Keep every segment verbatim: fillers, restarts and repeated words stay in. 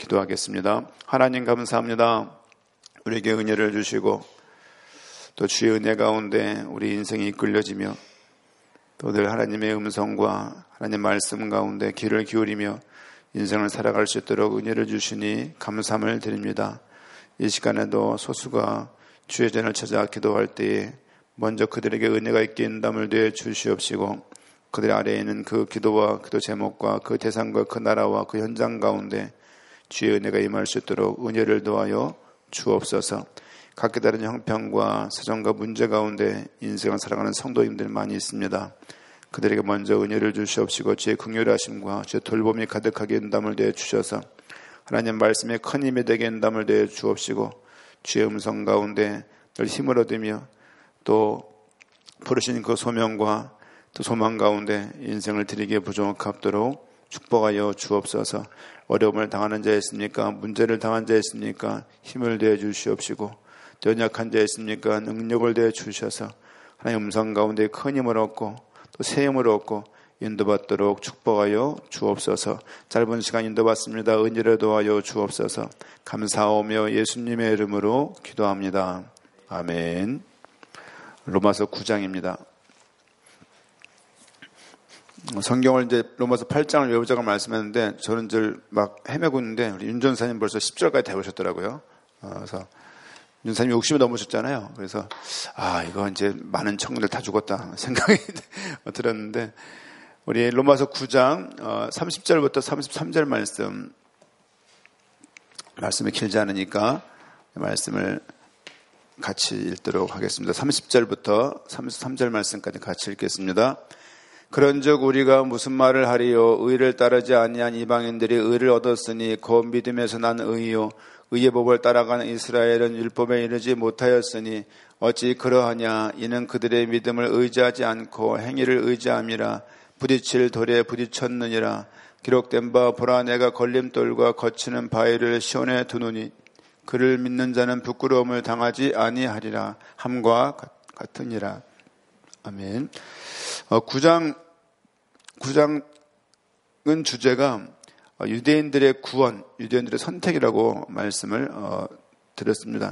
기도하겠습니다. 하나님 감사합니다. 우리에게 은혜를 주시고 또 주의 은혜 가운데 우리 인생이 이끌려지며 또 늘 하나님의 음성과 하나님 말씀 가운데 귀를 기울이며 인생을 살아갈 수 있도록 은혜를 주시니 감사함을 드립니다. 이 시간에도 소수가 주의 전을 찾아 기도할 때에 먼저 그들에게 은혜가 있게 인담을 되어 주시옵시고 그들 아래에 있는 그 기도와 기도 제목과 그 대상과 그 나라와 그 현장 가운데 주의 은혜가 임할 수 있도록 은혜를 도하여 주옵소서. 각기 다른 형편과 사정과 문제 가운데 인생을 살아가는 성도님들 많이 있습니다. 그들에게 먼저 은혜를 주시옵시고 주의 긍휼하심과 주의 돌봄이 가득하게 인담을 되어 주셔서 하나님 말씀에 큰 힘이 되게 인담을 되어 주옵시고 주의 음성 가운데 늘 힘을 얻으며 또 부르신 그 소명과 또 소망 가운데 인생을 드리기에 부족하도록 축복하여 주옵소서. 어려움을 당하는 자 있습니까? 문제를 당한 자 있습니까? 힘을 내어 주시옵시고 연약한 자 있습니까? 능력을 내어 주셔서 하나님 음성 가운데 큰 힘을 얻고 또 새 힘을 얻고 인도받도록 축복하여 주옵소서. 짧은 시간 인도받습니다. 은혜를 도하여 주옵소서. 감사하오며 예수님의 이름으로 기도합니다. 아멘. 로마서 구 장입니다. 성경을 이제 로마서 팔 장을 외우자고 말씀했는데 저는 늘 막 헤매고 있는데 우리 윤 전사님 벌써 십 절까지 다 외우셨더라고요. 그래서 윤 전사님 육십이 넘으셨잖아요. 그래서 아 이거 이제 많은 청년들 다 죽었다 생각이 들었는데 우리 로마서 구 장 삼십 절부터 삼십삼 절 말씀 말씀이 길지 않으니까 말씀을 같이 읽도록 하겠습니다. 삼십 절부터 삼십삼 절 말씀까지 같이 읽겠습니다. 그런즉 우리가 무슨 말을 하리요? 의를 따르지 아니한 이방인들이 의를 얻었으니 곧 믿음에서 난 의요. 의의 법을 따라가는 이스라엘은 율법에 이르지 못하였으니 어찌 그러하냐? 이는 그들의 믿음을 의지하지 않고 행위를 의지함이라. 부딪힐 돌에 부딪혔느니라. 기록된 바 보라 내가 걸림돌과 거치는 바위를 시온에 두노니 그를 믿는 자는 부끄러움을 당하지 아니하리라 함과 같으니라. 아멘. 어, 구 장, 구 장은 주제가 유대인들의 구원, 유대인들의 선택이라고 말씀을 어, 드렸습니다.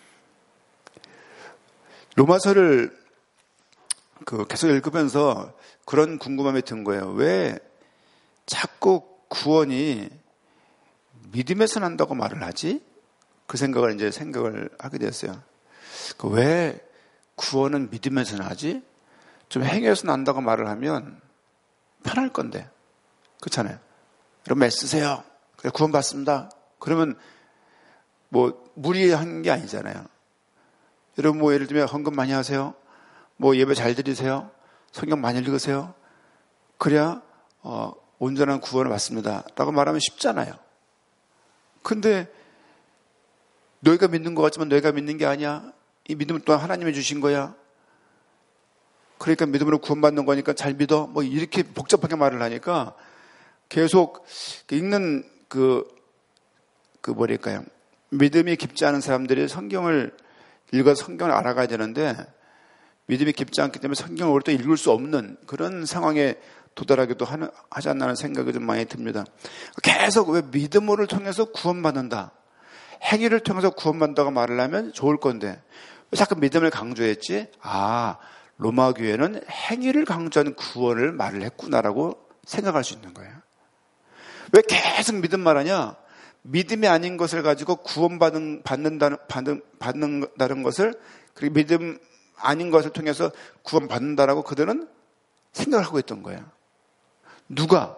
로마서를 그 계속 읽으면서 그런 궁금함이 든 거예요. 왜 자꾸 구원이 믿음에서 난다고 말을 하지? 그 생각을 이제 생각을 하게 됐어요. 그 왜 구원은 믿음에서 나지? 좀 행위에서 난다고 말을 하면 편할 건데. 그렇잖아요. 여러분 애쓰세요. 그래 구원 받습니다. 그러면 뭐 무리한 게 아니잖아요. 여러분 뭐 예를 들면 헌금 많이 하세요. 뭐 예배 잘 드리세요. 성경 많이 읽으세요. 그래야 어, 온전한 구원을 받습니다. 라고 말하면 쉽잖아요. 근데 너희가 믿는 것 같지만 너희가 믿는 게 아니야. 이 믿음은 또한 하나님이 주신 거야. 그러니까 믿음으로 구원받는 거니까 잘 믿어. 뭐 이렇게 복잡하게 말을 하니까 계속 읽는 그, 그 뭐랄까요. 믿음이 깊지 않은 사람들이 성경을 읽어서 성경을 알아가야 되는데 믿음이 깊지 않기 때문에 성경을 오래 또 읽을 수 없는 그런 상황에 도달하기도 하는, 하지 않나는 생각이 좀 많이 듭니다. 계속 왜 믿음을 통해서 구원받는다. 행위를 통해서 구원받는다고 말을 하면 좋을 건데 왜 자꾸 믿음을 강조했지? 아, 로마 교회는 행위를 강조한 구원을 말을 했구나라고 생각할 수 있는 거예요. 왜 계속 믿음 말하냐? 믿음이 아닌 것을 가지고 구원받는, 받는다는, 받는, 받는다는 것을, 그리고 믿음 아닌 것을 통해서 구원받는다라고 그들은 생각을 하고 있던 거예요. 누가?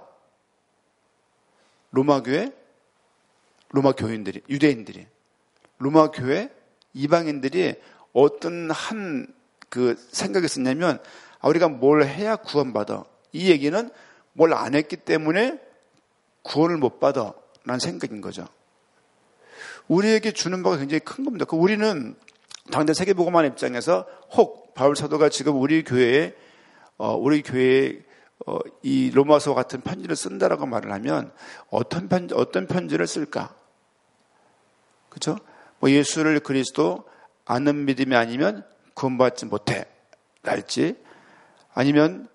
로마 교회? 로마 교인들이, 유대인들이, 로마 교회 이방인들이 어떤 한 그 생각이 있었냐면, 아, 우리가 뭘 해야 구원받아. 이 얘기는 뭘 안 했기 때문에 구원을 못 받아. 라는 생각인 거죠. 우리에게 주는 바가 굉장히 큰 겁니다. 우리는 당대 세계복음화 입장에서 혹 바울 사도가 지금 우리 교회에, 어, 우리 교회에 어, 이 로마서 같은 편지를 쓴다라고 말을 하면 어떤 편지, 어떤 편지를 쓸까? 그렇죠? 뭐 예수를 그리스도 아는 믿음이 아니면 구원받지 못해. 랄지 아니면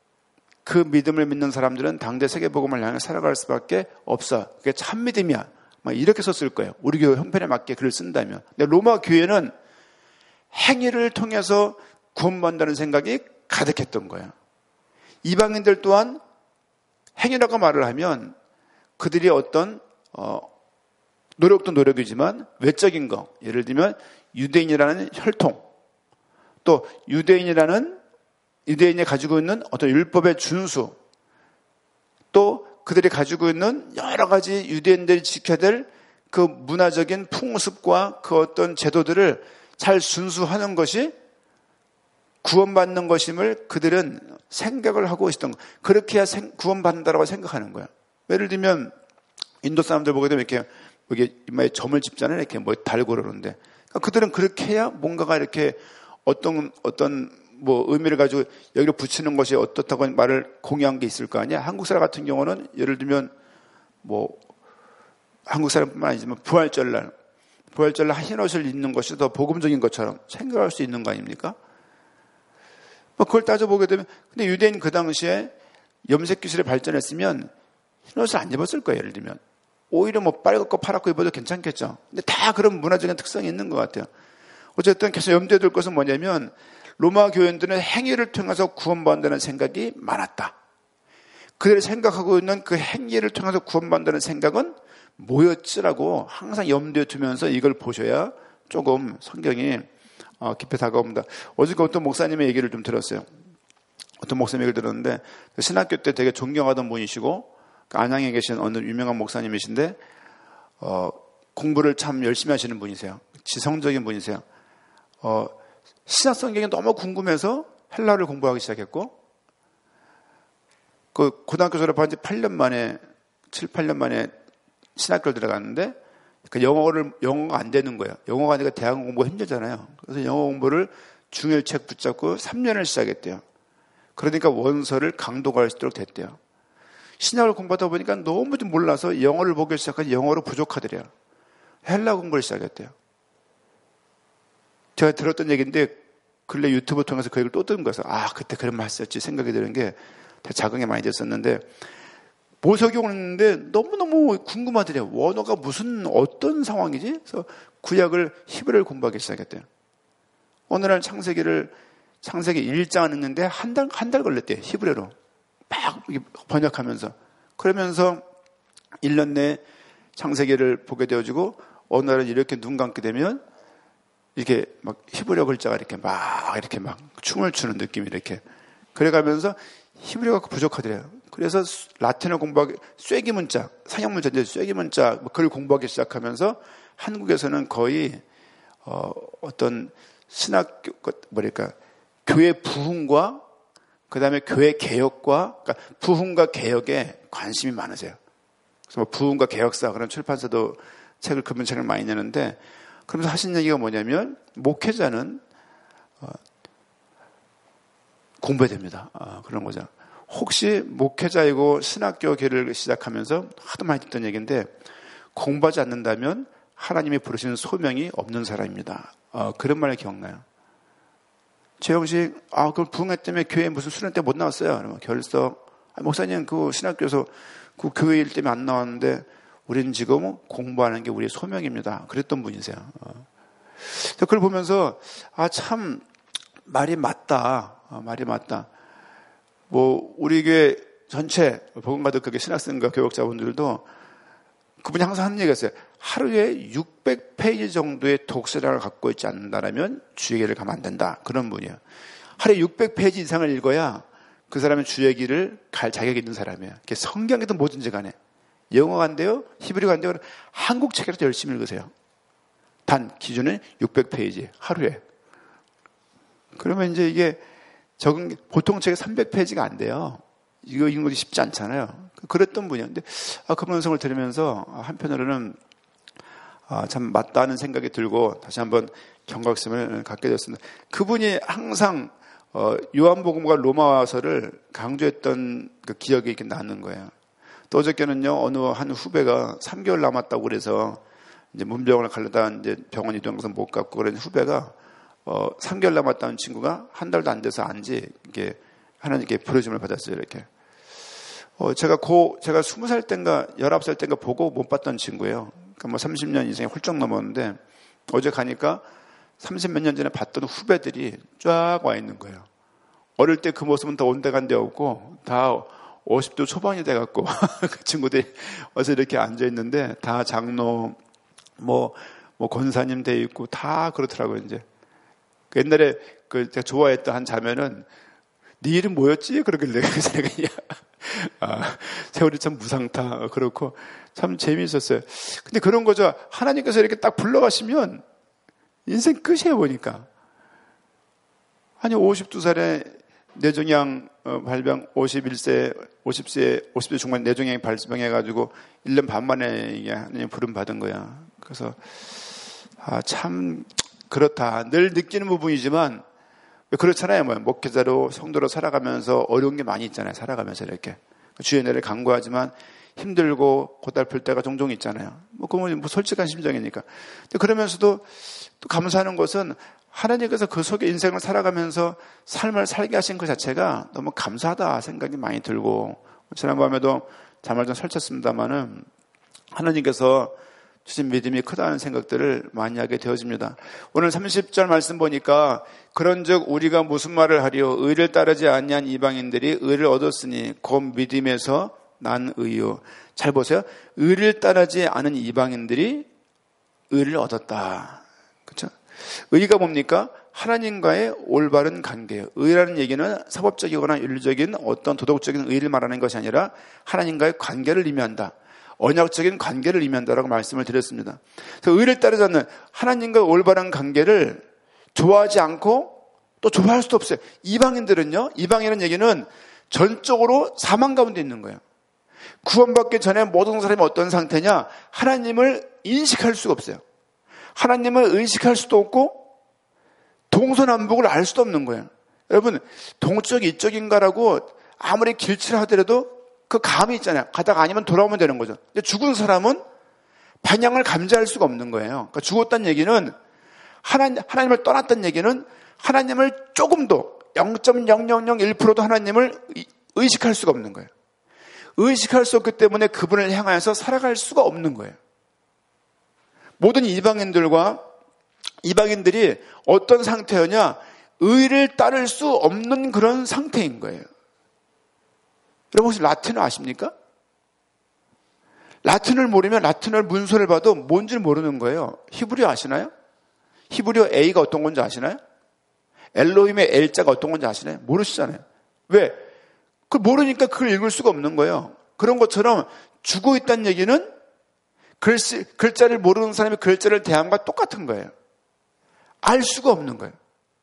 그 믿음을 믿는 사람들은 당대 세계복음을 향해 살아갈 수밖에 없어. 그게 참 믿음이야. 막 이렇게 썼을 거예요. 우리 교회 형편에 맞게 글을 쓴다면. 근데 로마 교회는 행위를 통해서 구원받는다는 생각이 가득했던 거예요. 이방인들 또한 행위라고 말을 하면 그들이 어떤 어, 노력도 노력이지만 외적인 거, 예를 들면 유대인이라는 혈통, 또 유대인이라는 유대인이 가지고 있는 어떤 율법의 준수, 또 그들이 가지고 있는 여러 가지 유대인들이 지켜야 될 그 문화적인 풍습과 그 어떤 제도들을 잘 준수하는 것이 구원받는 것임을 그들은 생각을 하고 있었던 거예요. 그렇게 해야 구원받는다라고 생각하는 거예요. 예를 들면 인도 사람들 보게 되면 이렇게 여기 이마에 점을 집잖아요. 이렇게 뭐 달고 그러는데 그러니까 그들은 그렇게 해야 뭔가가 이렇게 어떤 어떤 뭐 의미를 가지고 여기를 붙이는 것이 어떻다고 말을 공유한 게 있을 거 아니야. 한국 사람 같은 경우는 예를 들면 뭐 한국 사람뿐만 아니지만 부활절날 부활절날 흰 옷을 입는 것이 더 복음적인 것처럼 생각할 수 있는 거 아닙니까? 뭐 그걸 따져보게 되면 근데 유대인 그 당시에 염색 기술이 발전했으면 흰 옷을 안 입었을 거예요. 예를 들면 오히려 뭐 빨갛고 파랗고 입어도 괜찮겠죠. 근데 다 그런 문화적인 특성이 있는 것 같아요. 어쨌든 계속 염두에 둘 것은 뭐냐면 로마 교인들은 행위를 통해서 구원받는다는 생각이 많았다. 그들이 생각하고 있는 그 행위를 통해서 구원받는다는 생각은 뭐였지라고 항상 염두에 두면서 이걸 보셔야 조금 성경이 깊이 다가옵니다. 어저께 어떤 목사님의 얘기를 좀 들었어요. 어떤 목사님 얘기를 들었는데 신학교 때 되게 존경하던 분이시고 안양에 계신 어느 유명한 목사님이신데 어, 공부를 참 열심히 하시는 분이세요. 지성적인 분이세요. 어, 신약 성경이 너무 궁금해서 헬라어를 공부하기 시작했고 그 고등학교 졸업한 지 팔 년 만에 칠, 팔 년 만에 신학교를 들어갔는데 그 영어를 영어가 안 되는 거예요. 영어가 아니라 대학 공부가 힘들잖아요. 그래서 영어 공부를 중일 책 붙잡고 삼 년을 시작했대요. 그러니까 원서를 강도가 할 수 있도록 됐대요. 신약을 공부하다 보니까 너무 좀 몰라서 영어를 보기 시작하니 영어로 부족하더래요. 헬라 공부를 시작했대요. 제가 들었던 얘기인데 근래 유튜브 통해서 그 얘기를 또 들은 거여서 아 그때 그런 말 썼지 생각이 드는 게 자극이 많이 됐었는데 모세오경을 읽는데 너무너무 궁금하더래요. 원어가 무슨 어떤 상황이지? 그래서 구약을 히브리어를 공부하기 시작했대요. 어느 날 창세기를 창세기 일 장을 읽는데 한 달 한 달 걸렸대요. 히브리어로 막 번역하면서 그러면서 일 년 내에 창세기를 보게 되어지고 어느 날은 이렇게 눈 감게 되면 이렇게 막 히브리어 글자가 이렇게 막 이렇게 막 춤을 추는 느낌이 이렇게 그래가면서 히브리어가 부족하더래요. 그래서 라틴어 공부하기 쐐기 문자, 상형 문자인데 쐐기 문자 그걸 공부하기 시작하면서 한국에서는 거의 어, 어떤 신학 뭐랄까 교회 부흥과 그 다음에 교회 개혁과 그러니까 부흥과 개혁에 관심이 많으세요. 그래서 뭐 부흥과 개혁사 그런 출판사도 책을 금연책을 많이 내는데 그러면서 하신 얘기가 뭐냐면 목회자는 어, 공부해야 됩니다. 어, 그런 거죠. 혹시 목회자이고 신학교 길을 시작하면서 하도 많이 듣던 얘기인데 공부하지 않는다면 하나님이 부르시는 소명이 없는 사람입니다. 어, 그런 말이 기억나요. 최영식, 아, 그럼 부흥회 때문에 교회 무슨 수련 때 못 나왔어요. 그러면 결석, 아, 목사님 그 신학교에서 그 교회 일 때문에 안 나왔는데 우리는 지금 공부하는 게 우리의 소명입니다. 그랬던 분이세요. 어. 그걸 보면서 아, 참 말이 맞다. 어, 말이 맞다. 뭐 우리 교회 전체 복음가득 그게 신학생과 교육자분들도 그분이 항상 하는 얘기가 있어요. 하루에 육백 페이지 정도의 독서량을 갖고 있지 않는다면 주의기를 가면 안 된다. 그런 분이에요. 하루에 육백 페이지 이상을 읽어야 그 사람의 주의기를 갈 자격이 있는 사람이에요. 성경이든 뭐든지 간에. 영어가 안 돼요? 히브리어가 안 돼요? 한국 책이라도 열심히 읽으세요. 단 기준은 육백 페이지 하루에. 그러면 이제 이게 적은 보통 책에 삼백 페이지가 안 돼요. 이거 읽는 것이 쉽지 않잖아요. 그랬던 분이에요. 근데 아, 그 방송을 들으면서 한편으로는 아, 참 맞다는 생각이 들고 다시 한번 경각심을 갖게 되었습니다. 그분이 항상 어, 요한복음과 로마서를 강조했던 그 기억이 이렇게 나는 거예요. 또 어저께는요 어느 한 후배가 삼 개월 남았다고 그래서 이제 문병원을 가려다 이제 병원 이동해서 못 갔고 그런 후배가 어, 삼 개월 남았다는 친구가 한 달도 안 돼서 안지 이게 하나님께 부르심을 받았어요. 이렇게. 어, 제가 고, 제가 스무 살 땐가 열아홉 살 땐가 보고 못 봤던 친구예요. 그러니까 뭐 삼십 년 이상이 훌쩍 넘었는데 어제 가니까 삼십 몇 년 전에 봤던 후배들이 쫙 와 있는 거예요. 어릴 때 그 모습은 더 온데간데 없고 다 오십 대 초반이 돼갖고 그 친구들이 어서 이렇게 앉아 있는데 다 장로 뭐, 뭐 권사님 돼 있고 다 그렇더라고요. 이제 그 옛날에 그 제가 좋아했던 한 자매는 네 이름 뭐였지? 그러길래 제가 아, 세월이 참 무상타 그렇고 참 재미있었어요. 근데 그런 거죠. 하나님께서 이렇게 딱 불러가시면 인생 끝이에요 보니까. 아니 오십두 살에 뇌종양 발병, 오십일 세, 오십 세, 오십 대 중반 뇌종양이 발병해가지고 일 년 반 만에 이게 하나님 부름 받은 거야. 그래서 아, 참 그렇다. 늘 느끼는 부분이지만 그렇잖아요. 뭐 목회자로 성도로 살아가면서 어려운 게 많이 있잖아요. 살아가면서 이렇게 주의 은혜를 간구하지만 힘들고 고달플 때가 종종 있잖아요. 뭐 그건 뭐 솔직한 심정이니까. 근데 그러면서도 또 감사하는 것은 하나님께서 그 속에 인생을 살아가면서 삶을 살게 하신 그 자체가 너무 감사하다 생각이 많이 들고, 지난밤에도 잠을 좀 설쳤습니다마는 하나님께서 주신 믿음이 크다는 생각들을 많이 하게 되어집니다. 오늘 삼십 절 말씀 보니까 그런즉 우리가 무슨 말을 하리요? 의를 따르지 아니한 이방인들이 의를 얻었으니 곧 믿음에서 난 의요. 잘 보세요. 의를 따르지 않은 이방인들이 의를 얻었다. 그렇죠? 의가 뭡니까? 하나님과의 올바른 관계예요. 의라는 얘기는 사법적이거나 윤리적인 어떤 도덕적인 의를 말하는 것이 아니라 하나님과의 관계를 의미한다. 언약적인 관계를 의미한다라고 말씀을 드렸습니다. 그래서 의를 따르지 않는 하나님과의 올바른 관계를 좋아하지 않고 또 좋아할 수도 없어요. 이방인들은요, 이방인이라는 얘기는 전적으로 사망 가운데 있는 거예요. 구원받기 전에 모든 사람이 어떤 상태냐? 하나님을 인식할 수가 없어요. 하나님을 의식할 수도 없고 동서남북을 알 수도 없는 거예요. 여러분, 동쪽이 이쪽인가라고 아무리 길치를 하더라도 그 감이 있잖아요. 가다가 아니면 돌아오면 되는 거죠. 근데 죽은 사람은 방향을 감지할 수가 없는 거예요. 그러니까 죽었다는 얘기는 하나님, 하나님을 떠났다는 얘기는 하나님을 조금도 영 점 영영영일 퍼센트도 하나님을 의식할 수가 없는 거예요. 의식할 수 없기 때문에 그분을 향하여서 살아갈 수가 없는 거예요. 모든 이방인들과 이방인들이 어떤 상태였냐? 의를 따를 수 없는 그런 상태인 거예요. 여러분 혹시 라틴어 아십니까? 라틴을 모르면 라틴어 문서를 봐도 뭔지 모르는 거예요. 히브리어 아시나요? 히브리어 A가 어떤 건지 아시나요? 엘로힘의 L자가 어떤 건지 아시나요? 모르시잖아요. 왜? 그걸 모르니까 그걸 읽을 수가 없는 거예요. 그런 것처럼 죽어 있다는 얘기는 글씨, 글자를 모르는 사람이 글자를 대함과 똑같은 거예요. 알 수가 없는 거예요.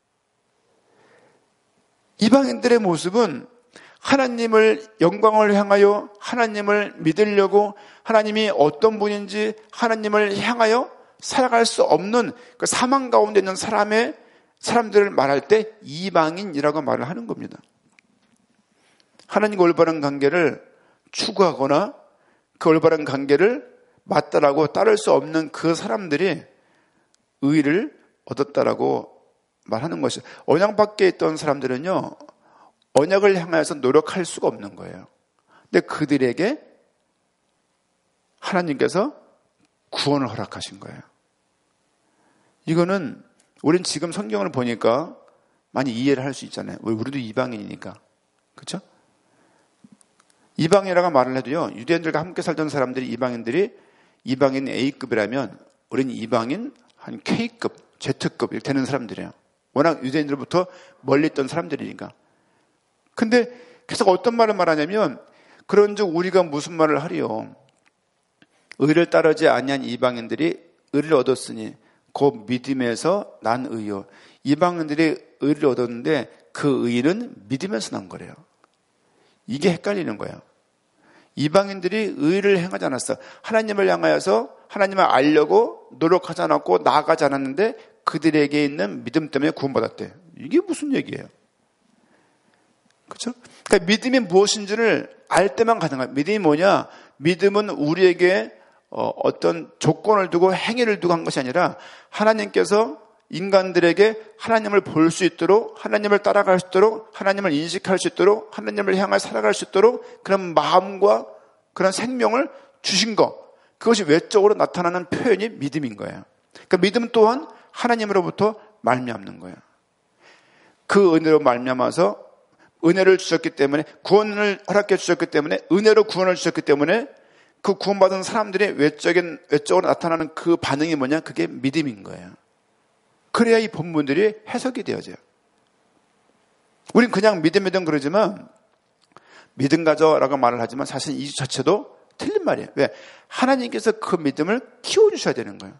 이방인들의 모습은 하나님을 영광을 향하여 하나님을 믿으려고 하나님이 어떤 분인지 하나님을 향하여 살아갈 수 없는 그 사망 가운데 있는 사람의 사람들을 말할 때 이방인이라고 말을 하는 겁니다. 하나님과 올바른 관계를 추구하거나 그 올바른 관계를 맞다라고 따를 수 없는 그 사람들이 의를 얻었다라고 말하는 것이죠. 언약 밖에 있던 사람들은요, 언약을 향해서 노력할 수가 없는 거예요. 근데 그들에게 하나님께서 구원을 허락하신 거예요. 이거는 우린 지금 성경을 보니까 많이 이해를 할 수 있잖아요. 왜? 우리도 이방인이니까. 그렇죠? 이방인이라고 말을 해도요, 유대인들과 함께 살던 사람들이 이방인들이 이방인 A급이라면 우린 이방인 한 K급, Z급 이렇게 되는 사람들이에요. 워낙 유대인들부터 멀리 있던 사람들이니까. 근데 계속 어떤 말을 말하냐면 그런즉 우리가 무슨 말을 하리요? 의를 따르지 아니한 이방인들이 의를 얻었으니 곧 믿음에서 난 의요. 이방인들이 의를 얻었는데 그 의는 믿음에서 난 거래요. 이게 헷갈리는 거예요. 이방인들이 의를 행하지 않았어. 하나님을 향하여서 하나님을 알려고 노력하지 않았고 나아가지 않았는데 그들에게 있는 믿음 때문에 구원받았대. 이게 무슨 얘기예요? 그렇죠? 그러니까 믿음이 무엇인지를 알 때만 가능해요. 믿음이 뭐냐? 믿음은 우리에게 어떤 조건을 두고 행위를 두고 한 것이 아니라 하나님께서 인간들에게 하나님을 볼 수 있도록, 하나님을 따라갈 수 있도록, 하나님을 인식할 수 있도록, 하나님을 향해 살아갈 수 있도록 그런 마음과 그런 생명을 주신 것, 그것이 외적으로 나타나는 표현이 믿음인 거예요. 그러니까 믿음 또한 하나님으로부터 말미암는 거예요. 그 은혜로 말미암아서 은혜를 주셨기 때문에, 구원을 허락해 주셨기 때문에, 은혜로 구원을 주셨기 때문에 그 구원받은 사람들의 외적인, 외적으로 나타나는 그 반응이 뭐냐? 그게 믿음인 거예요. 그래야 이 본문들이 해석이 되어져요. 우린 그냥 믿음 믿음 그러지만, 믿음 가져라고 말을 하지만 사실 이 자체도 틀린 말이에요. 왜? 하나님께서 그 믿음을 키워주셔야 되는 거예요.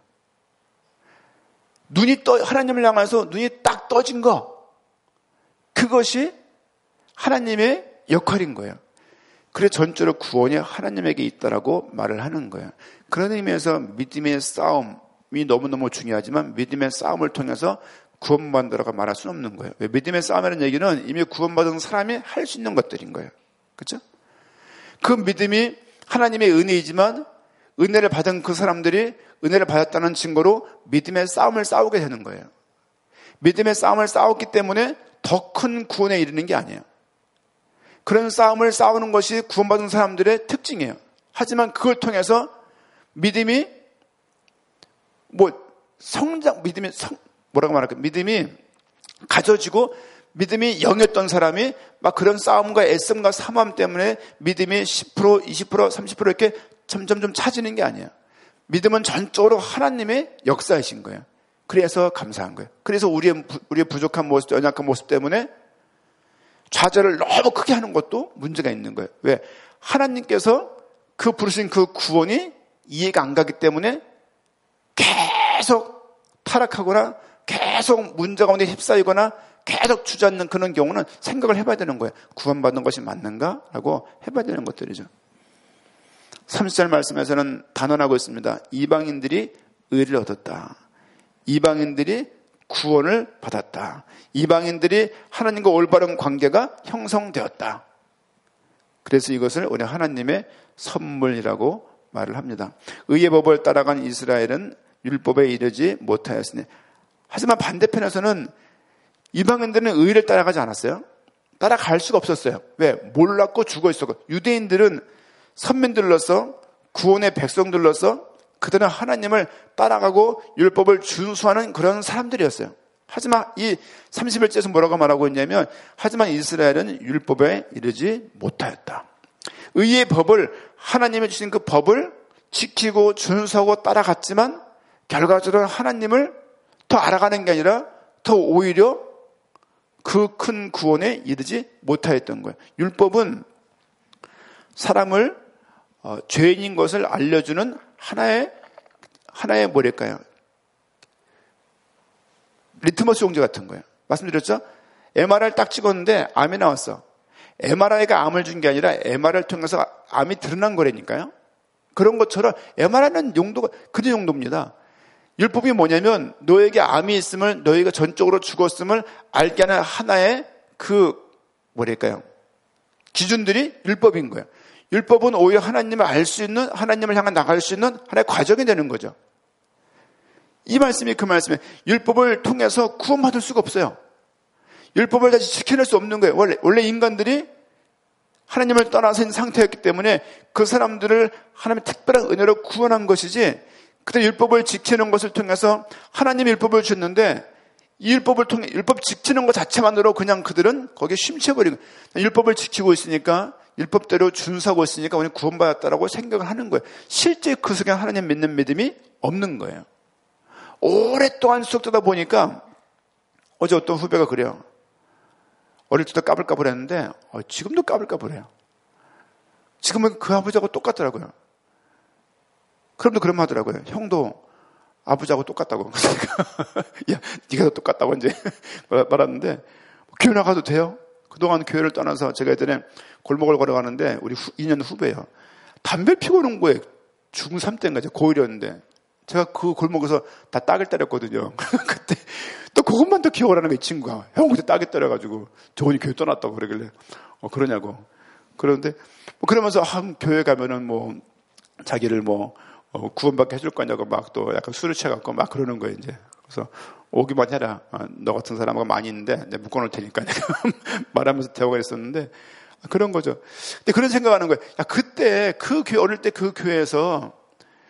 눈이 떠, 하나님을 향해서 눈이 딱 떠진 거, 그것이 하나님의 역할인 거예요. 그래 전적으로 구원이 하나님에게 있다라고 말을 하는 거예요. 그런 의미에서 믿음의 싸움이 너무너무 중요하지만 믿음의 싸움을 통해서 구원받는다라고 말할 수는 없는 거예요. 왜? 믿음의 싸움이라는 얘기는 이미 구원받은 사람이 할 수 있는 것들인 거예요. 그렇죠? 그 믿음이 하나님의 은혜이지만 은혜를 받은 그 사람들이 은혜를 받았다는 증거로 믿음의 싸움을 싸우게 되는 거예요. 믿음의 싸움을 싸웠기 때문에 더 큰 구원에 이르는 게 아니에요. 그런 싸움을 싸우는 것이 구원받은 사람들의 특징이에요. 하지만 그걸 통해서 믿음이 뭐 성장, 믿음이 성, 뭐라고 말할까? 믿음이 가져지고 믿음이 영이었던 사람이 막 그런 싸움과 애씀과 사모함 때문에 믿음이 십 퍼센트, 이십 퍼센트, 삼십 퍼센트 이렇게 점점 좀 차지는 게 아니에요. 믿음은 전적으로 하나님의 역사이신 거예요. 그래서 감사한 거예요. 그래서 우리의, 우리의 부족한 모습, 연약한 모습 때문에 좌절을 너무 크게 하는 것도 문제가 있는 거예요. 왜? 하나님께서 그 부르신 그 구원이 이해가 안 가기 때문에 계속 타락하거나 계속 문제 가운데 휩싸이거나 계속 주저앉는 그런 경우는 생각을 해봐야 되는 거예요. 구원받는 것이 맞는가? 라고 해봐야 되는 것들이죠. 삼십 절 말씀에서는 단언하고 있습니다. 이방인들이 의를 얻었다. 이방인들이 구원을 받았다. 이방인들이 하나님과 올바른 관계가 형성되었다. 그래서 이것을 우리 하나님의 선물이라고 말을 합니다. 의의 법을 따라간 이스라엘은 율법에 이르지 못하였으니. 하지만 반대편에서는 이방인들은 의를 따라가지 않았어요. 따라갈 수가 없었어요. 왜? 몰랐고 죽어 있었고. 유대인들은 선민들로서 구원의 백성들로서 그들은 하나님을 따라가고 율법을 준수하는 그런 사람들이었어요. 하지만 이 삼십일 절에서 뭐라고 말하고 있냐면, 하지만 이스라엘은 율법에 이르지 못하였다. 의의 법을, 하나님이 주신 그 법을 지키고 준수하고 따라갔지만 결과적으로 하나님을 더 알아가는 게 아니라 더 오히려 그 큰 구원에 이르지 못하였던 거예요. 율법은 사람을 어, 죄인인 것을 알려주는 하나의 하나의 뭐랄까요? 리트머스 용지 같은 거예요. 말씀드렸죠? 엠알아이를 딱 찍었는데 암이 나왔어. 엠알아이가 암을 준 게 아니라 엠알아이를 통해서 암이 드러난 거라니까요. 그런 것처럼 엠알아이는 용도가 그런 용도입니다. 율법이 뭐냐면 너에게 암이 있음을, 너희가 전적으로 죽었음을 알게 하는 하나의 그 뭐랄까요? 기준들이 율법인 거예요. 율법은 오히려 하나님을 알 수 있는, 하나님을 향해 나갈 수 있는 하나의 과정이 되는 거죠. 이 말씀이 그 말씀이에요. 율법을 통해서 구원받을 수가 없어요. 율법을 다시 지켜낼 수 없는 거예요. 원래, 원래 인간들이 하나님을 떠나서 있는 상태였기 때문에 그 사람들을 하나님의 특별한 은혜로 구원한 것이지, 그때 율법을 지키는 것을 통해서 하나님의 율법을 줬는데 이 율법을 통해 율법 지키는 것 자체만으로 그냥 그들은 거기에 심취해버리고, 율법을 지키고 있으니까, 율법대로 준수하고 있으니까 우리는 구원받았다라고 생각을 하는 거예요. 실제 그 속에 하나님 믿는 믿음이 없는 거예요. 오랫동안 수석되다 보니까, 어제 어떤 후배가 그래요. 어릴 때도 까불까불했는데 어, 지금도 까불까불해요. 지금은 그 아버지하고 똑같더라고요. 그럼도 그런 말 하더라고요. 형도 아버지하고 똑같다고. 야, 네가 더 똑같다고 이제 말았는데, 교회 나가도 돼요? 그동안 교회를 떠나서 제가 예전에 골목을 걸어가는데 우리 후, 이 년 후배예요. 담배 피고 오는 거에 중삼 때인가 고일이었는데 제가 그 골목에서 다 딱을 때렸거든요. 그때 또 그것만 더 기억을 하는 거예요, 이 친구가. 형 그때 딱이 때려가지고 저번에 교회 떠났다고 그러길래 어 그러냐고. 그런데 뭐 그러면서 한 교회 가면은 뭐 자기를 뭐 어, 구원받게 해줄 거냐고 막 또 약간 술을 취해갖고 막 그러는 거예요, 이제. 그래서 오기만 해라. 어, 너 같은 사람하고 많이 있는데 내가 묶어놓을 테니까 내가 말하면서 대화가 있었는데 그런 거죠. 근데 그런 생각하는 거예요. 야, 그때 그 교회, 어릴 때 그 교회에서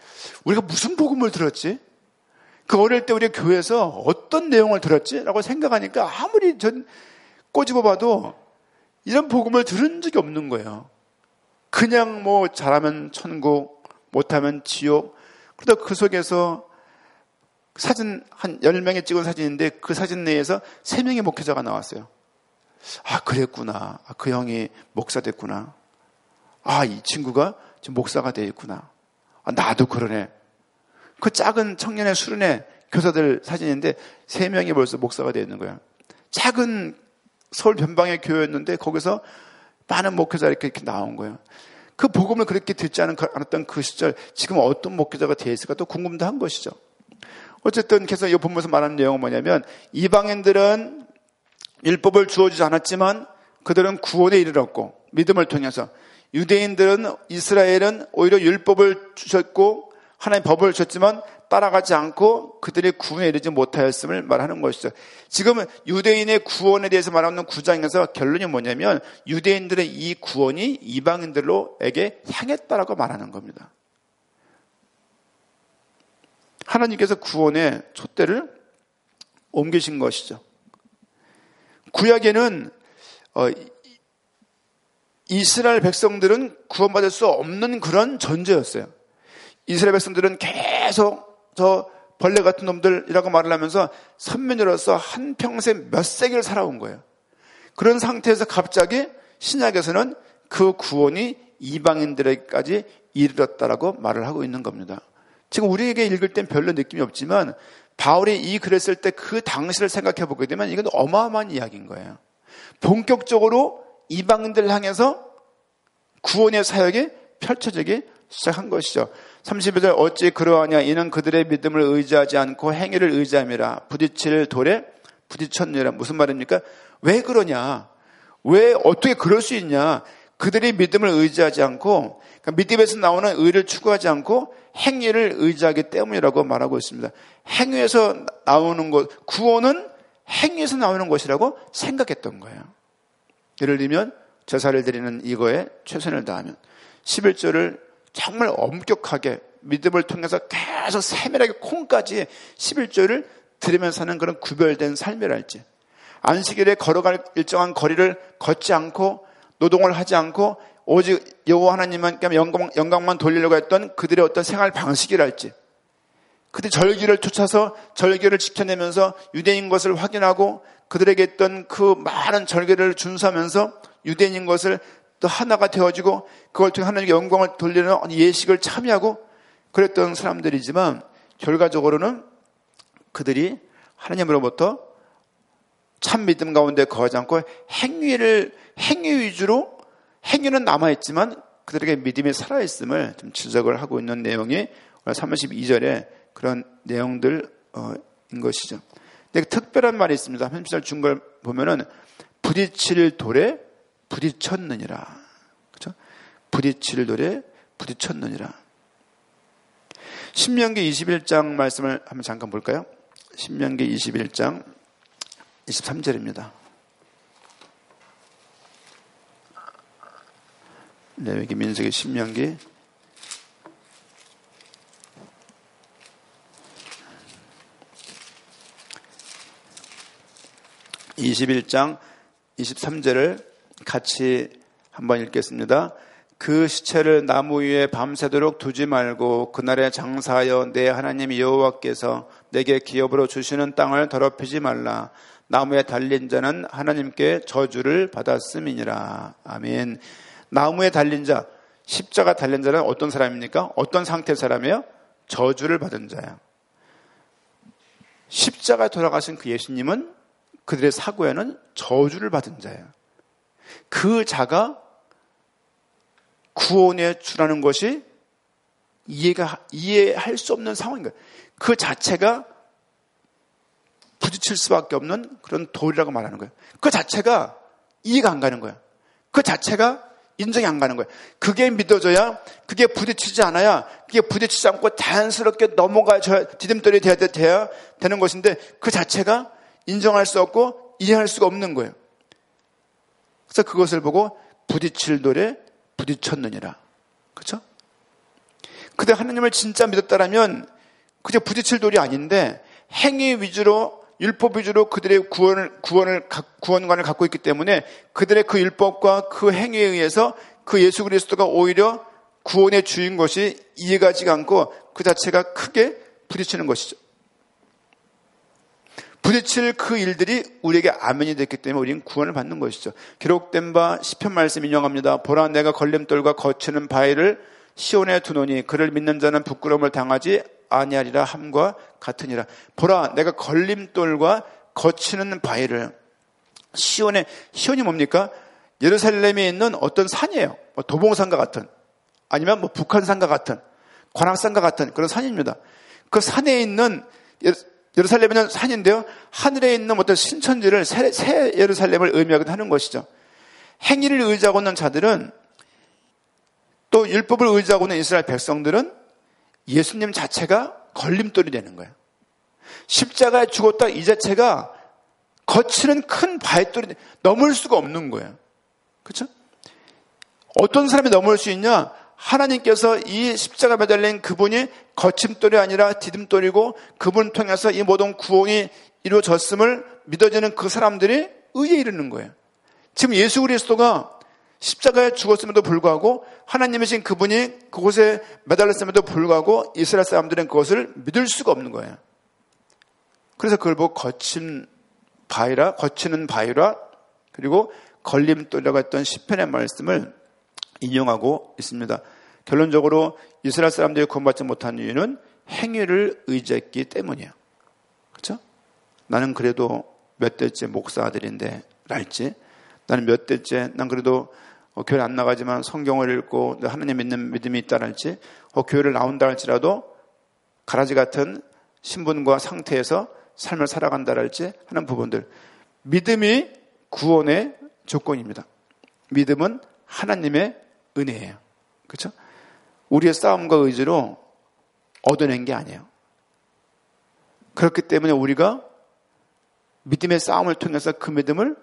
우리가 무슨 복음을 들었지? 그 어릴 때 우리 교회에서 어떤 내용을 들었지? 라고 생각하니까 아무리 전 꼬집어 봐도 이런 복음을 들은 적이 없는 거예요. 그냥 뭐 잘하면 천국, 못하면 지옥. 그러다 그 속에서 사진 한 열 명이 찍은 사진인데 그 사진 내에서 세 명의 목회자가 나왔어요. 아, 그랬구나. 아, 그 형이 목사 됐구나. 아, 이 친구가 지금 목사가 되어 있구나. 아, 나도 그러네. 그 작은 청년의 수련회 교사들 사진인데 세 명이 벌써 목사가 되어 있는 거야. 작은 서울 변방의 교회였는데 거기서 많은 목회자 이렇게, 이렇게 나온 거예요. 그 복음을 그렇게 듣지 않았던 그 시절 지금 어떤 목회자가 되어 있을까 또 궁금도 한 것이죠. 어쨌든 그래서 이 본문에서 말하는 내용은 뭐냐면 이방인들은 율법을 주어주지 않았지만 그들은 구원에 이르렀고 믿음을 통해서 유대인들은 이스라엘은 오히려 율법을 주셨고 하나님의 법을 주셨지만 따라가지 않고 그들이 구원에 이르지 못하였음을 말하는 것이죠. 지금 유대인의 구원에 대해서 말하는 구 장에서 결론이 뭐냐면 유대인들의 이 구원이 이방인들로에게 향했다라고 말하는 겁니다. 하나님께서 구원의 촛대를 옮기신 것이죠. 구약에는 어, 이스라엘 백성들은 구원받을 수 없는 그런 존재였어요. 이스라엘 백성들은 계속 저 벌레 같은 놈들이라고 말을 하면서 선민으로서 한평생 몇 세기를 살아온 거예요. 그런 상태에서 갑자기 신약에서는 그 구원이 이방인들에게까지 이르렀다라고 말을 하고 있는 겁니다. 지금 우리에게 읽을 땐 별로 느낌이 없지만 바울이 이 글을 쓸 때 그 당시를 생각해 보게 되면 이건 어마어마한 이야기인 거예요. 본격적으로 이방인들 향해서 구원의 사역이 펼쳐지기 시작한 것이죠. 삼십이 절 어찌 그러하냐 이는 그들의 믿음을 의지하지 않고 행위를 의지함이라 부딪힐 돌에 부딪혔느니라. 무슨 말입니까? 왜 그러냐? 왜 어떻게 그럴 수 있냐? 그들이 믿음을 의지하지 않고 그러니까 믿음에서 나오는 의를 추구하지 않고 행위를 의지하기 때문이라고 말하고 있습니다. 행위에서 나오는 것, 구원은 행위에서 나오는 것이라고 생각했던 거예요. 예를 들면 제사를 드리는 이거에 최선을 다하면 십일 절을 정말 엄격하게 믿음을 통해서 계속 세밀하게 콩까지 십일 절을 드리면서 사는 그런 구별된 삶이랄지 안식일에 걸어갈 일정한 거리를 걷지 않고 노동을 하지 않고 오직 여호와 하나님만께 영광, 영광만 돌리려고 했던 그들의 어떤 생활 방식이랄지 그들이 절기를 쫓아서 절기를 지켜내면서 유대인 것을 확인하고 그들에게 있던 그 많은 절기를 준수하면서 유대인인 것을 또 하나가 되어지고 그걸 통해 하나님께 영광을 돌리는 예식을 참여하고 그랬던 사람들이지만 결과적으로는 그들이 하나님으로부터 참 믿음 가운데 거하지 않고 행위를 행위 위주로 행위는 남아있지만 그들에게 믿음이 살아있음을 좀 지적을 하고 있는 내용이 삼십이 절에 그런 내용들인 것이죠. 근데 특별한 말이 있습니다. 삼십 절 중간을 보면은 부딪힐 돌에 부딪혔느니라. 그렇죠? 부딪힐 돌에 부딪혔느니라. 신명기 이십일 장 말씀을 한번 잠깐 볼까요? 신명기 이십일 장 이십삼 절입니다. 레위기, 민수기, 신명기 이십일 장 이십삼 절을 같이 한번 읽겠습니다. 그 시체를 나무 위에 밤새도록 두지 말고 그날에 장사하여 내 하나님 여호와께서 내게 기업으로 주시는 땅을 더럽히지 말라. 나무에 달린 자는 하나님께 저주를 받았음이니라. 아멘. 나무에 달린 자, 십자가 달린 자는 어떤 사람입니까? 어떤 상태의 사람이에요? 저주를 받은 자야. 십자가에 돌아가신 그 예수님은 그들의 사고에는 저주를 받은 자예요. 그 자가 구원에 주라는 것이 이해가, 이해할 수 없는 상황인 거예요. 그 자체가 부딪힐 수밖에 없는 그런 돌이라고 말하는 거예요. 그 자체가 이해가 안 가는 거예요. 그 자체가 인정이 안 가는 거예요. 그게 믿어져야, 그게 부딪히지 않아야, 그게 부딪히지 않고 자연스럽게 넘어가야 디딤돌이 돼야, 돼야 되는 것인데 그 자체가 인정할 수 없고 이해할 수가 없는 거예요. 그래서 그것을 보고 부딪힐 돌에 부딪혔느니라. 그렇죠? 그때 하나님을 진짜 믿었다라면 그저 부딪힐 돌이 아닌데 행위 위주로, 율법 위주로 그들의 구원을, 구원을, 구원관을 갖고 있기 때문에 그들의 그 율법과 그 행위에 의해서 그 예수 그리스도가 오히려 구원의 주인 것이 이해가지가 않고 그 자체가 크게 부딪히는 것이죠. 부딪힐 그 일들이 우리에게 아멘이 됐기 때문에 우리는 구원을 받는 것이죠. 기록된 바 시편 말씀 인용합니다. 보라, 내가 걸림돌과 거치는 바위를 시온에 두노니 그를 믿는 자는 부끄러움을 당하지 아니하리라 함과 같으니라. 보라, 내가 걸림돌과 거치는 바위를, 시온에, 시온이 뭡니까? 예루살렘에 있는 어떤 산이에요. 뭐 도봉산과 같은, 아니면 뭐 북한산과 같은, 관악산과 같은 그런 산입니다. 그 산에 있는, 예루살렘은 산인데요, 하늘에 있는 어떤 신천지를, 새, 새 예루살렘을 의미하기도 하는 것이죠. 행위를 의지하고 있는 자들은, 또 율법을 의지하고 있는 이스라엘 백성들은 예수님 자체가 걸림돌이 되는 거예요. 십자가에 죽었다 이 자체가 거치는 큰 바위돌이, 넘을 수가 없는 거예요. 그렇죠? 어떤 사람이 넘을 수 있냐? 하나님께서 이 십자가 매달린 그분이 거침돌이 아니라 디딤돌이고 그분을 통해서 이 모든 구원이 이루어졌음을 믿어지는 그 사람들이 의에 이르는 거예요. 지금 예수 그리스도가 십자가에 죽었음에도 불구하고 하나님이신 그분이 그곳에 매달렸음에도 불구하고 이스라엘 사람들은 그것을 믿을 수가 없는 거예요. 그래서 그걸 보고 거친 바위라, 거치는 바위라, 그리고 걸림돌이라고 했던 시편의 말씀을 인용하고 있습니다. 결론적으로 이스라엘 사람들이 구원받지 못한 이유는 행위를 의지했기 때문이에요. 그렇죠? 나는 그래도 몇 대째 목사 아들인데 랄지, 나는 몇 대째, 난 그래도 어, 교회 안 나가지만 성경을 읽고 하나님 믿는 믿음이 있다랄지, 어, 교회를 나온다 할지라도 가라지 같은 신분과 상태에서 삶을 살아간다랄지 하는 부분들. 믿음이 구원의 조건입니다. 믿음은 하나님의 은혜예요. 그렇죠? 우리의 싸움과 의지로 얻어낸 게 아니에요. 그렇기 때문에 우리가 믿음의 싸움을 통해서 그 믿음을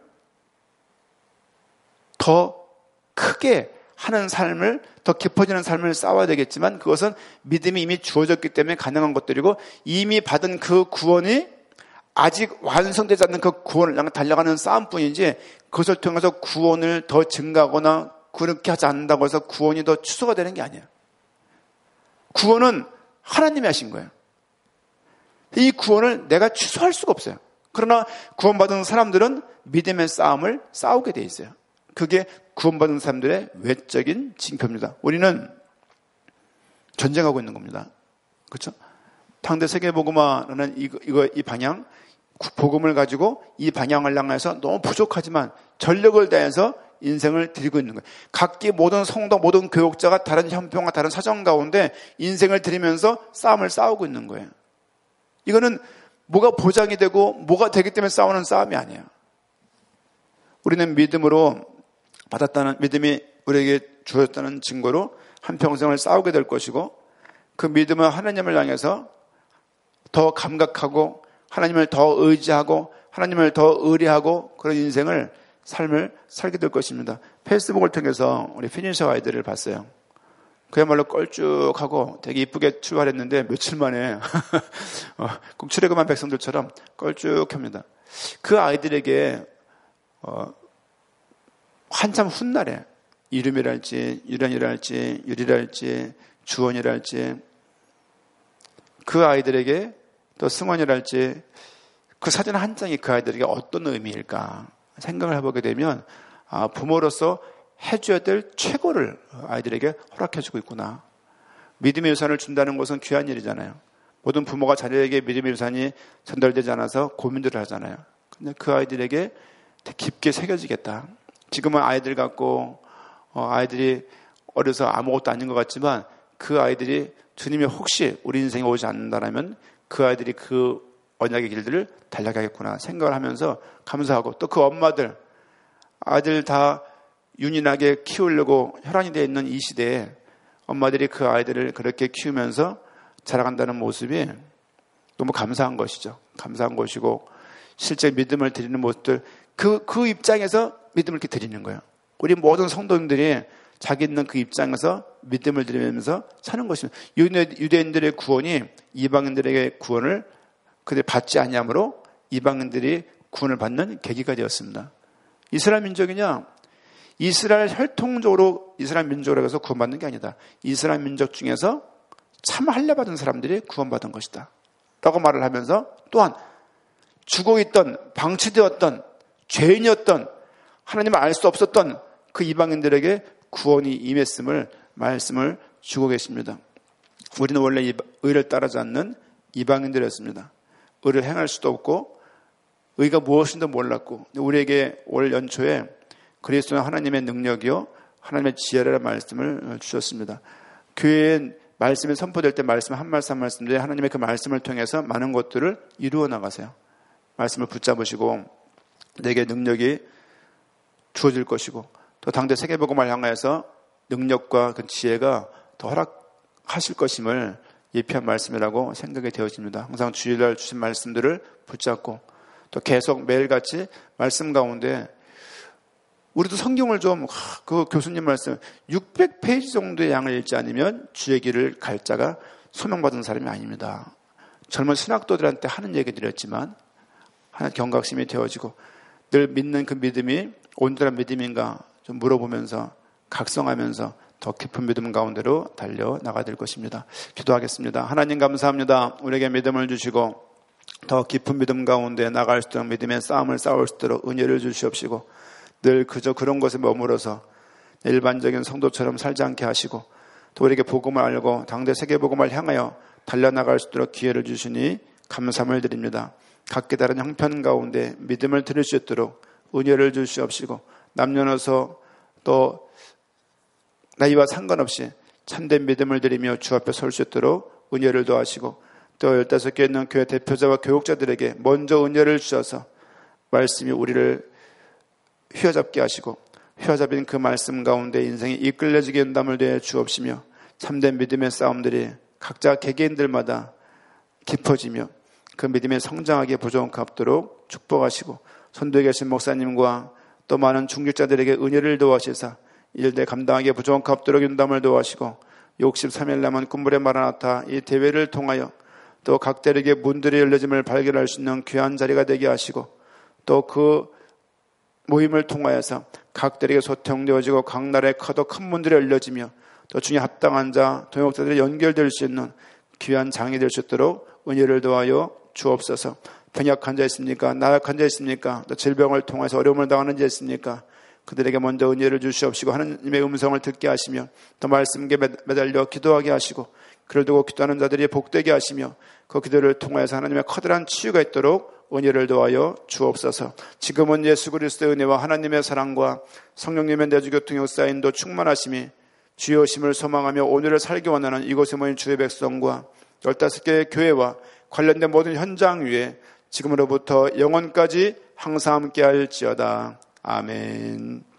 더 크게 하는 삶을, 더 깊어지는 삶을 싸워야 되겠지만 그것은 믿음이 이미 주어졌기 때문에 가능한 것들이고, 이미 받은 그 구원이 아직 완성되지 않는 그 구원을 향해 달려가는 싸움뿐이지, 그것을 통해서 구원을 더 증가하거나 그렇게 하지 않는다고 해서 구원이 더 취소가 되는 게 아니에요. 구원은 하나님이 하신 거예요. 이 구원을 내가 취소할 수가 없어요. 그러나 구원받은 사람들은 믿음의 싸움을 싸우게 돼 있어요. 그게 구원받은 사람들의 외적인 징표입니다. 우리는 전쟁하고 있는 겁니다. 그렇죠? 당대 세계복음화라는 이거, 이거, 이 방향, 복음을 가지고 이 방향을 향해서 너무 부족하지만 전력을 다해서 인생을 드리고 있는 거예요. 각기 모든 성도, 모든 교육자가 다른 형편과 다른 사정 가운데 인생을 드리면서 싸움을 싸우고 있는 거예요. 이거는 뭐가 보장이 되고 뭐가 되기 때문에 싸우는 싸움이 아니에요. 우리는 믿음으로 받았다는, 믿음이 우리에게 주어졌다는 증거로 한평생을 싸우게 될 것이고, 그 믿음은 하나님을 향해서 더 감각하고 하나님을 더 의지하고 하나님을 더 의뢰하고 그런 인생을, 삶을 살게 될 것입니다. 페이스북을 통해서 우리 피니셔 아이들을 봤어요. 그야말로 껄쭉하고 되게 이쁘게 출발했는데 며칠 만에 꼭 출애굽한 백성들처럼 껄쭉합니다. 그 아이들에게 어, 한참 훗날에 이름이랄지 유련이랄지 유리랄지 주원이랄지 그 아이들에게 또 승원이랄지 그 사진 한 장이 그 아이들에게 어떤 의미일까 생각을 해보게 되면, 아, 부모로서 해줘야 될 최고를 아이들에게 허락해주고 있구나. 믿음의 유산을 준다는 것은 귀한 일이잖아요. 모든 부모가 자녀에게 믿음의 유산이 전달되지 않아서 고민들을 하잖아요. 근데 그 아이들에게 깊게 새겨지겠다. 지금은 아이들 같고 어, 아이들이 어려서 아무것도 아닌 것 같지만 그 아이들이 주님이 혹시 우리 인생에 오지 않는다면 그 아이들이 그 언약의 길들을 달려가겠구나 생각을 하면서 감사하고, 또 그 엄마들, 아이들 다 윤인하게 키우려고 혈안이 되어 있는 이 시대에 엄마들이 그 아이들을 그렇게 키우면서 자라간다는 모습이 너무 감사한 것이죠. 감사한 것이고, 실제 믿음을 드리는 모습들, 그, 그 입장에서 믿음을 이렇게 드리는 거예요. 우리 모든 성도님들이 자기 있는 그 입장에서 믿음을 드리면서 사는 것입니다. 유대인들의 구원이 이방인들에게 구원을 그들이 받지 아니하므로 이방인들이 구원을 받는 계기가 되었습니다. 이스라엘 민족이냐? 이스라엘 혈통적으로 이스라엘 민족으로 해서 구원받는 게 아니다. 이스라엘 민족 중에서 참 할례받은 사람들이 구원받은 것이다 라고 말을 하면서, 또한 죽어있던, 방치되었던, 죄인이었던, 하나님을 알 수 없었던 그 이방인들에게 구원이 임했음을 말씀을 주고 계십니다. 우리는 원래 의를 따르지 않는 이방인들이었습니다. 의를 행할 수도 없고 의가 무엇인도 몰랐고, 우리에게 올 연초에 그리스도는 하나님의 능력이요 하나님의 지혜라는 말씀을 주셨습니다. 교회에 말씀이 선포될 때 말씀 한 말씀 한 말씀들이 하나님의 그 말씀을 통해서 많은 것들을 이루어 나가세요. 말씀을 붙잡으시고 내게 능력이 주어질 것이고, 또 당대 세계복음을 향해서 능력과 그 지혜가 더 허락하실 것임을 예표한 말씀이라고 생각이 되어집니다. 항상 주일날 주신 말씀들을 붙잡고 또 계속 매일같이 말씀 가운데, 우리도 성경을 좀, 그 교수님 말씀 육백 페이지 정도의 양을 읽지 않으면 주의 길을 갈 자가 소명받은 사람이 아닙니다. 젊은 신학도들한테 하는 얘기들이었지만 하나 경각심이 되어지고 늘 믿는 그 믿음이 온전한 믿음인가 좀 물어보면서 각성하면서 더 깊은 믿음 가운데로 달려나가야 될 것입니다. 기도하겠습니다. 하나님 감사합니다. 우리에게 믿음을 주시고 더 깊은 믿음 가운데 나갈 수 있도록, 믿음의 싸움을 싸울 수 있도록 은혜를 주시옵시고, 늘 그저 그런 것에 머물러서 일반적인 성도처럼 살지 않게 하시고, 또 우리에게 복음을 알고 당대 세계 복음을 향하여 달려나갈 수 있도록 기회를 주시니 감사함을 드립니다. 각기 다른 형편 가운데 믿음을 드릴 수 있도록 은혜를 주시옵시고, 남녀노소 또 나이와 상관없이 참된 믿음을 드리며 주 앞에 설 수 있도록 은혜를 도와시고, 또 열다섯 개 있는 교회 대표자와 교육자들에게 먼저 은혜를 주셔서 말씀이 우리를 휘어잡게 하시고, 휘어잡인 그 말씀 가운데 인생이 이끌려지게 연담을 되어 주옵시며, 참된 믿음의 싸움들이 각자 개개인들마다 깊어지며 그 믿음의 성장하게 부족하도록 축복하시고, 선도에 계신 목사님과 또 많은 중직자들에게 은혜를 도와주시사 일대 감당하기에 부족하도록 연담을 도와주시고, 육십삼 일 남은 꿈물의 마라나타 이 대회를 통하여 또 각들에게 문들이 열려짐을 발견할 수 있는 귀한 자리가 되게 하시고, 또 그 모임을 통하여서 각들에게 소통되어지고 각 나라의 커도 큰 문들이 열려지며 또 중에 합당한 자, 동역자들이 연결될 수 있는 귀한 장이 될 수 있도록 은혜를 도하여 주옵소서. 병약한 자 있습니까? 나약한 자 있습니까? 또 질병을 통해서 어려움을 당하는 자 있습니까? 그들에게 먼저 은혜를 주시옵시고 하나님의 음성을 듣게 하시며 또 말씀에 매달려 기도하게 하시고, 그를 두고 기도하는 자들이 복되게 하시며 그 기도를 통해서 하나님의 커다란 치유가 있도록 은혜를 도하여 주옵소서. 지금은 예수 그리스도의 은혜와 하나님의 사랑과 성령님의 내주교통 역사인도 충만하심이 주의 오심을 소망하며 오늘을 살기 원하는 이곳에 모인 주의 백성과 열다섯 개의 교회와 관련된 모든 현장 위에 지금으로부터 영원까지 항상 함께 할지어다. 아멘.